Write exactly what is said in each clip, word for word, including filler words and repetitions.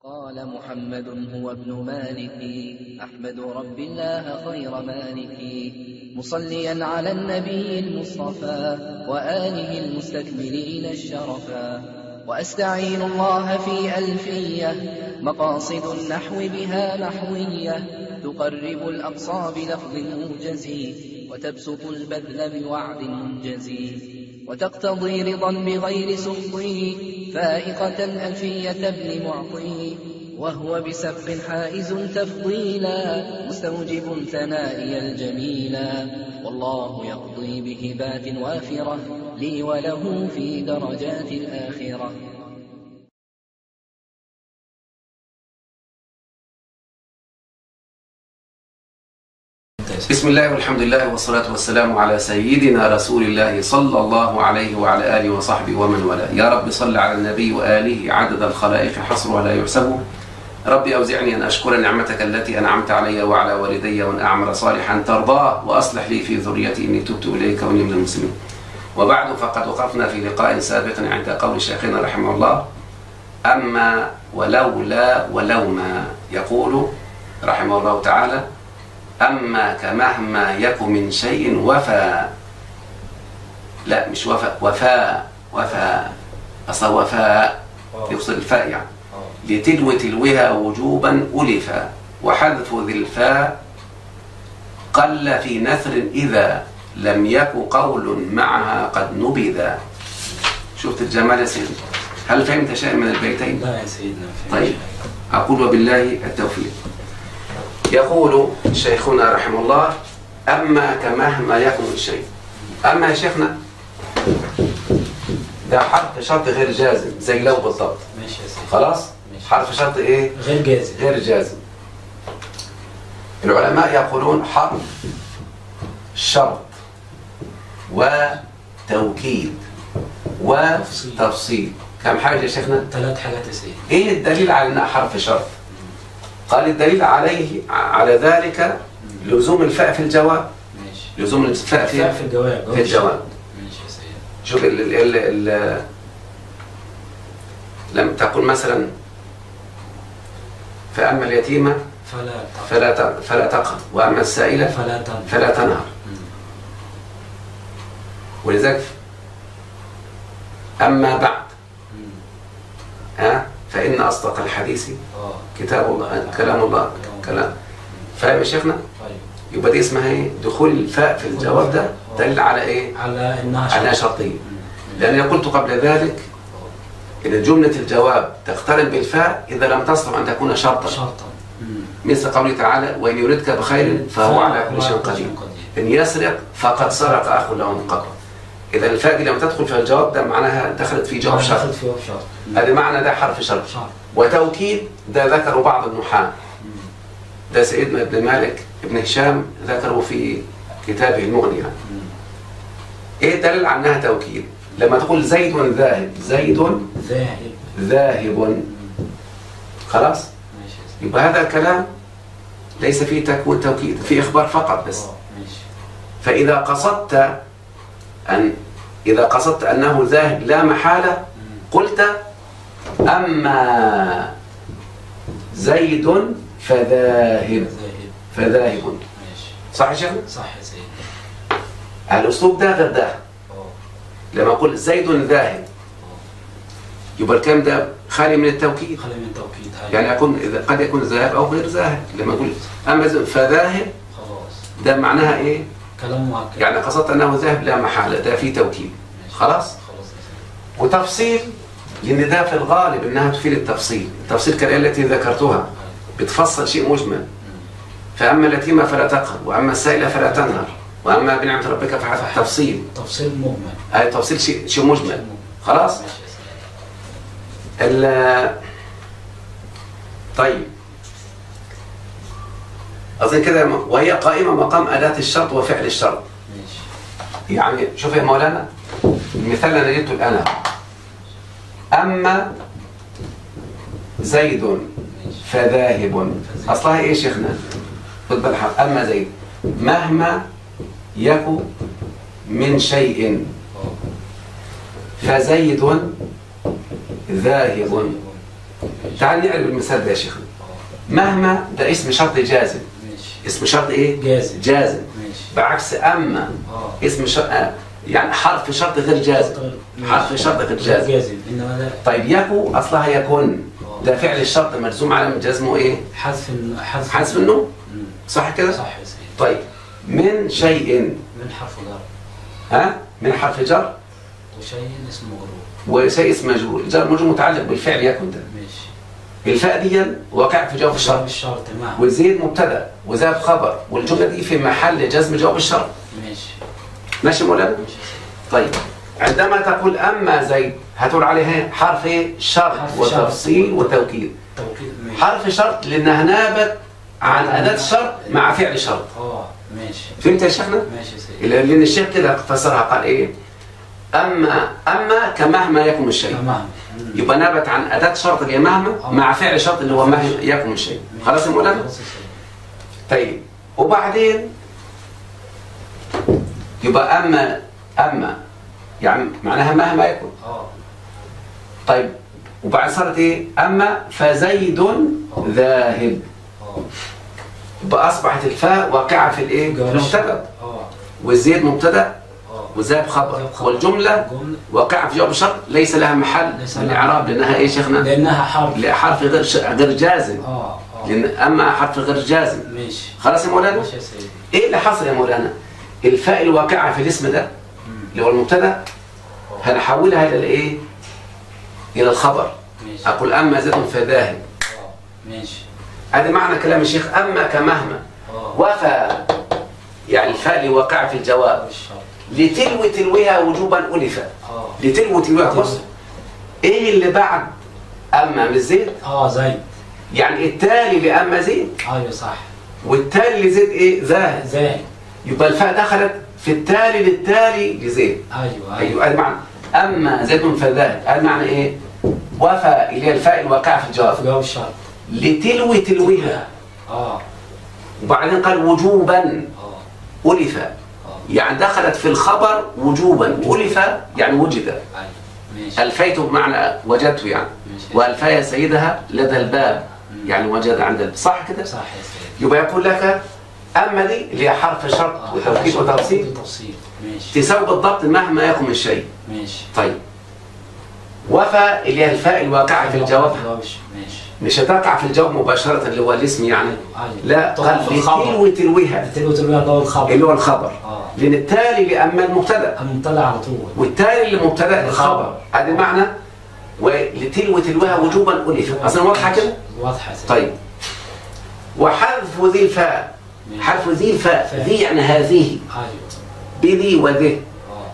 قال محمد هو ابن مالك أحمد رب الله خير مالك مصليا على النبي المصطفى وآله المستكملين الشرفا وأستعين الله في ألفية مقاصد النحو بها نحوية تقرب الأقصى بلفظ موجز وتبسط البذل بوعد منجز وتقتضي رضا بغير سخطه فائقة ألفية ابن معطي وهو بسبق حائز تفضيلا مستوجب ثنائي الجميلا والله يقضي بهبات وافرة لي وله في درجات الآخرة. بسم الله والحمد لله والصلاة والسلام على سيدنا رسول الله صلى الله عليه وعلى آله وصحبه ومن والاه. يا رب صل على النبي وآله عدد الخلائق حصرها لا يحسب. ربي أوزعني أن أشكر نعمتك التي أنعمت علي وعلى والدي وأن أعمل صالحا ترضاه وأصلح لي في ذريتي إني تبت إليك وإني من المسلمين. وبعد فقد وقفنا في لقاء سابق عند قول شيخنا رحمه الله: أما ولولا ولوما. يقول رحمه الله تعالى: أما كمهما يك من شيء وفى. لا مش وفى، وفاء وفاء أصلا وفاء يقصد الفاء يعني. لتلو تلوها وجوبا ألفا وحذف ذي الفاء قل في نثر إذا لم يك قول معها قد نبذا. شفت الجمال يا سيدنا؟ هل فهمت شيء من البيتين؟ لا يا سيدنا. طيب أقول وبالله التوفيق. يقول شيخنا رحمه الله: أما كمهما يكن الشيء. أما يا شيخنا ده حرف شرط غير جازم زي لو بالضبط. ماشي يا سيدي. خلاص؟ ماشي. حرف شرط إيه؟ غير جازم. غير جازم. العلماء يقولون حرف شرط وتوكيد وتفصيل. كم حاجة يا شيخنا؟ ثلاث حاجات يا سيدي. إيه الدليل على أنها حرف شرط؟ قال الدليل عليه على ذلك لزوم الفاء في الجواب. ماشي. لزوم الفاء في, في الجواب. في الجواب. ماشي يا سيدي. شوف ال ال ال ال لم تقل مثلا: فأما اليتيمة فلا فلا فلا تقهر وأما السائلة فلا تنهر فلا تنهر. ولذلك أما بعد ها فإن أصدق الحديث كتاب الله كلام الله كلام. فاهم يا شيخنا؟ يبقى دي اسمها ايه؟ دخول الفاء في الجواب ده دليل على ايه؟ على انها على شرطيه. لأن قلت قبل ذلك إن جملة الجواب تقترن بالفاء إذا لم تصلح أن تكون شرطا. شرطا. مثل قوله تعالى: وإن يردك بخير فهو على كل شيء قدير. إن يسرق فقد سرق أخ له من قبل. إذا الفاء دي لم تدخل في الجواب ده معناها دخلت في جواب شرط. دخلت في جواب شرط. هذا معنى ده حرف شرط. شرط. وتوكيد ده ذكروا بعض النحاة. ده سيدنا ابن مالك ابن هشام ذكره في كتابه المغني. ايه الدليل على انها توكيد؟ لما تقول زيد ذاهب، زيد ذاهب ذاهب خلاص؟ يبقى هذا الكلام ليس فيه تكوين توكيد، فيه اخبار فقط بس. فاذا قصدت ان اذا قصدت انه ذاهب لا محاله قلت: اما زيد فذاهب فذاهب. صح يا شيخ؟ صح يا سيدي. الاسلوب ده غير ده. لما اقول زيد ذاهب يبقى الكلام ده خالي من التوكيد. خالي من التوكيد. يعني يكون قد يكون ذاهب او غير ذاهب. لما اقول اما فذاهب خلاص ده معناها ايه؟ كلام مؤكد. يعني قصدت انه ذاهب لا محاله، ده فيه توكيد. خلاص؟ خلاص. وتفصيل لان ده في الغالب انها تفيد التفصيل. التفصيل كالآية التي ذكرتها بتفصل شيء مجمل. فأما اليتيمة فلا تقهر وأما السائلة فلا تنهر وأما بنعمة ربك فحسب. تفصيل. تفصيل مجمل. أي تفصيل شيء شيء مجمل. خلاص؟ ال طيب أظن كده وهي قائمة مقام أداة الشرط وفعل الشرط. يعني شوف يا مولانا المثال اللي أنا جبته الآن: أما زيد فذاهب. أصلها إيه شيخنا؟ خد بالك. أما زيد مهما يكن من شيء فزيد ذاهب. تعال نعرف المثال ده يا شيخنا. مهما ده اسم شرط جازم. ماشي. اسم شرط ايه؟ جازم. جازم. ماشي. بعكس اما اه اسم شرط يعني حرف شرط غير جازم. حرف شرط غير جازم. جازم انما لا. طيب يكو اصلها يكون، ده فعل الشرط مجزوم على جزمه ايه؟ حذف حذف حذف النون. مم. صح كده؟ صح يا سيدي. طيب من شيء، من حرف جر. ها؟ من حرف جر وشيء اسمه مجرور. وشيء اسمه مجرور. جر مجرور متعلق بالفعل يكون ده. ماشي. الفاء دي واقع في جواب الشرط. جواب الشرط تمام. وزيد مبتدا وذاب خبر، والجمله دي في محل جزم جواب الشرط. ماشي. ماشي مولانا؟ ماشي. طيب عندما تقول اما زيد هتقول عليها حرف ايه؟ شرط حرف وتفصيل شرط. وتوكيد. توكيد. ماشي. حرف شرط لانها نابت عن اداه الشرط مع فعل شرط. اه ماشي. فهمت يا شيخنا؟ ماشي يا سيدي. لان الشيخ كده فسرها قال ايه؟ اما اما كمهما يكن الشيء. تمام. يبقى نابت عن اداه شرط اللي هي مهما مع فعل شرط اللي هو مهما يكن الشيء. خلاص يا مولانا؟ خلاص يا سيدي. طيب وبعدين يبقى اما اما يعني معناها مهما يكن. اه طيب وبعد صارت ايه؟ اما فزيد ذاهب. اه يبقى اصبحت الفاء واقعه في الايه؟ في المبتدا. اه والزيد مبتدا اه وذاب خبر، ذاب خبر. والجمله جملة. واقعه في جواب الشرط ليس لها محل ليس من لها الاعراب لانها ايه شيخنا؟ لانها حرف. لا حرف غير ش... غير جازم. اه اه لان اما حرف غير جازم. ماشي. خلاص يا مولانا؟ ماشي يا سيدي. ايه اللي حصل يا مولانا؟ الفاء الواقعه في الاسم ده اللي هو المبتدا هنحولها الى الايه؟ الى الخبر. ماشي. اقول اما زيد فذاهب. اه ماشي. هذا معنى كلام الشيخ. اما كمهما اه وفى يعني الفاء اللي واقعه في الجواب الشرط. لتلو تلوها وجوبا الف. اه لتلو تلوها بص ايه اللي بعد اما مش زيد؟ اه زيد. يعني التالي لاما زيد ايوه صح. والتالي لزيد ايه؟ ذاهب. زاهد. يبقى الفاء دخلت في التالي للتالي لزيد. ايوه ايوه هذا معنى اما زيد فذاهب. هذا معنى ايه؟ وفى اللي هي الفاء الواقعه في في الجواب جواب الشرط. لتلو تلوها. اه وبعدين قال وجوبا اه ألف، اه يعني دخلت في الخبر وجوبا، وألف يعني وجد. ايوه ماشي. ألفيته بمعنى وجدته يعني. ماشي. وألفي سيدها لدى الباب يعني وجد عند الباب. صح كده؟ صح يا سيدي. يبقى يقول لك أما دي اللي هي حرف شرط آه، وتوكيد حرف وتفصيل وتفصيل. ماشي. تساوي بالضبط مهما يكن الشيء. ماشي. طيب وفى اللي هي الفاء الواقعة في الجواب ماشي. مش هتقع في الجواب مباشرة اللي هو الاسم يعني. ايوه لا قال لتلو تلوها تلو تلوها اللي هو الخبر. اللي هو الخبر. اه لأن التالي لأما المبتدأ المبتدا على طول. والتالي لمبتدأ الخبر. هذا المعنى. ولتلو تلوها وجوبا ألف. أصلا واضحة كده؟ واضحة يا سيدي. طيب وحذف ذي الفاء. ماشي. حرف ذي الفاء فاء. ذي يعني هذه ايوه بذي وذه اه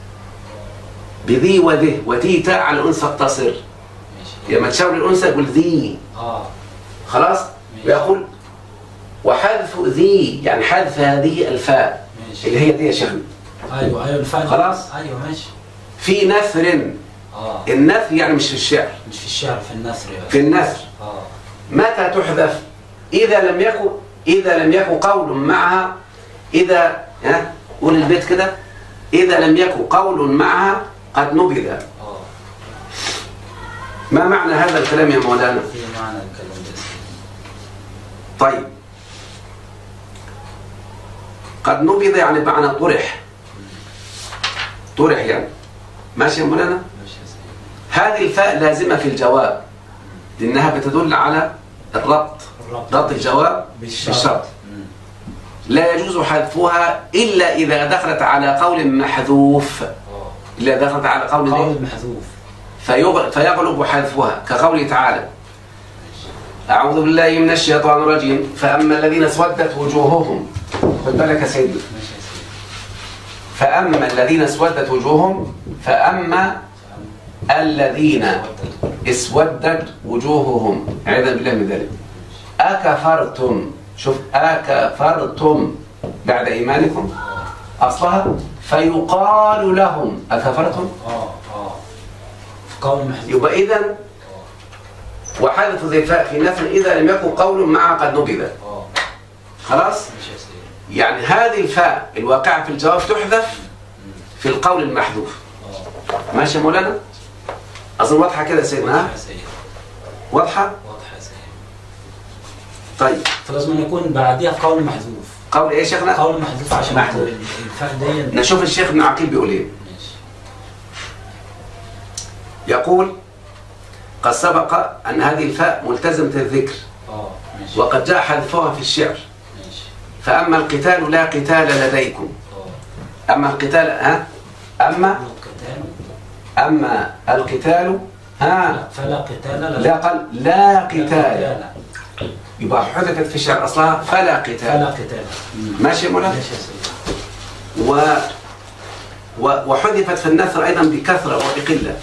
بذي وذه وتي تاء على الأنثى اقتصر. ماشي. لما تشاور الأنثى يقول ذي. اه خلاص؟ ماشي. ويقول وحذف ذي يعني حذف هذه الفاء ماشي. اللي هي دي يا شيخنا. ايوه ايوه الفاء. خلاص؟ ايوه ماشي. في نثر. اه النثر يعني مش في الشعر، مش في الشعر، في النثر يا في النثر. اه متى تحذف؟ إذا لم يكن إذا لم يكن قول معها إذا ها قول البيت كده إذا لم يكن قول معها قد نبذ. اه ما معنى هذا الكلام يا مولانا؟ في معنى الكلام ده. طيب قد نبذ يعني بمعنى طرح. طرح يعني. ماشي يا مولانا؟ ماشي يا سيدي. هذه الفاء لازمة في الجواب لأنها بتدل على الربط. الربط. ربط الجواب بالشرط. بالشرط. مم. لا يجوز حذفها إلا إذا دخلت على قول محذوف. اه إلا دخلت على قول قول إيه؟ محذوف. فيغ- فيغلب حذفها كقوله تعالى أعوذ بالله من الشيطان الرجيم فأما الذين اسودت وجوههم. خد بالك يا سيدي. ماشي يا سيدي. فأما الذين اسودت وجوههم فأما الذين اسودت وجوههم عياذا بالله من ذلك. أكفرتم. شوف أكفرتم بعد إيمانكم أصلها فيقال لهم أكفرتم. اه اه في قول محذوف. يبقى إذن وحذف ذي الفاء في نثر إذا لم يكن قول مع قد نبذ. اه خلاص؟ ماشي يا سيدي. يعني هذه الفاء الواقعة في الجواب تحذف في القول المحذوف. اه ماشي يا مولانا؟ أظن واضحة كده يا سيدنا. واضحة يا سيدي. واضحة؟ واضحة يا سيدي. طيب فلازم أن يكون بعدها قول محذوف. قول ايه يا شيخنا؟ قول محذوف عشان محذوف. الفاء دي. نشوف الشيخ ابن عقيل بيقول ايه. ماشي. يقول قد سبق أن هذه الفاء ملتزمة الذكر اه ماشي. وقد جاء حذفها في الشعر. ماشي. فأما القتال لا قتال لديكم. اه. أما القتال ها أما القتال. أما القتال ها فلا قتال لا. لا قال لا قتال، يبقى حذفت في الشعر أصلها فلا قتال. فلا قتال. ماشي يا مولانا؟ ماشي يا سيدي. و و- وحذفت في النثر أيضا بكثرة وبقلة.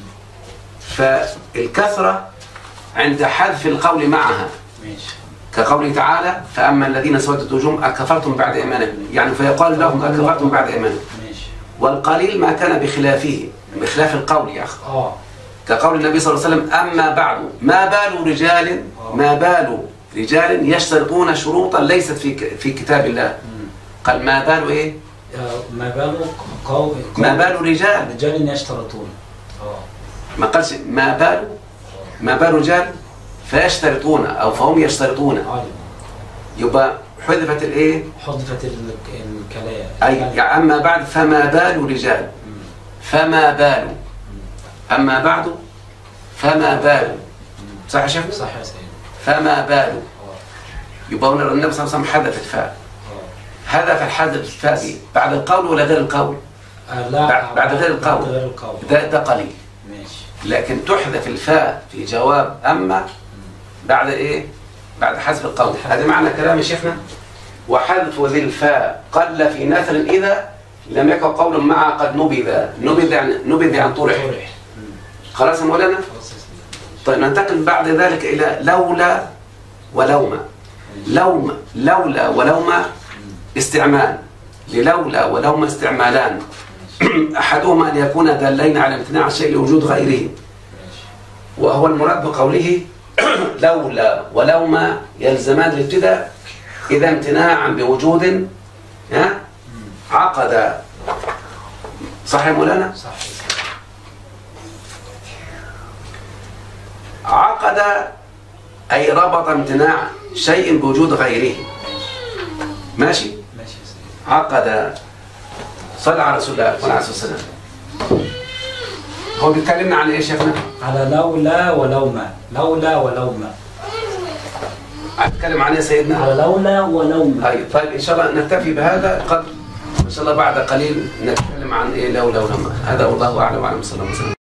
فالكثرة عند حذف القول معها ماشي. كقوله تعالى فأما الذين سودت وجوههم أكفرتم بعد إيمانكم، يعني فيقال لهم أكفرتم بعد إيمانكم. ماشي. والقليل ما كان بخلافه، بخلاف القول يا أخي، اه. كقول النبي صلى الله عليه وسلم أما بعد ما بال رجال ما بال رجال يشترطون شروطا ليست في ك- في كتاب الله. قال ما بال إيه؟ آه، ما باله قول ما بال رجال، رجال يشترطون. اه. ما قالش ما بال ما بال رجال فيشترطون أو فهم يشترطون، عالم. يبقى حذفت الإيه؟ حذفت ال- الكلام. أي يعني أما بعد فما بال رجال، فما بال، أما بعد فما بال. صح يا شيخ؟ صح يا سيدي. فما بال، اه. يبقى هنا النبي صلى الله عليه وسلم حذف الفاء. اه. حذف الحذف الفاء دي بعد القول ولا غير القول؟ آه، لا بعد- بعد غير القول. بعد غير القول. ده ده قليل. ماشي. لكن تحذف الفاء في جواب أما بعد إيه؟ بعد حذف القول. هذا معنى كلام شيخنا. وحذف ذي الفاء قل في نثر إذا لم يكن قول مع قد نبذ. نبذ يعني نبذ يعني طرح. طرح. خلاص يا مولانا؟ خلاص يا سيدي. طيب ننتقل بعد ذلك إلى لولا ولوما. لوما لولا ولوما استعمال، للولا ولوما استعمالان. أحدهما أن يكون دالين على امتناع الشيء لوجود غيره، ماشي. وهو المراد بقوله لولا ولوما يلزمان الابتداء إذا امتناعا بوجود ها عقد. صح يا مولانا؟ صح يا سيدي. عقد أي ربط امتناع شيء بوجود غيره. ماشي؟ ماشي يا سيدي. عقد. صلى على رسول الله صلى الله عليه وسلم. هو بيتكلمنا عن ايه يا شيخنا؟ على لولا ولوما. لولا ولوما. هتكلم عن ايه يا سيدنا؟ على لولا ولوما. طيب طيب ان شاء الله نكتفي بهذا قد ان شاء الله بعد قليل نتكلم عن ايه لولا ولما. هذا والله اعلم وعلم صلى الله عليه وسلم.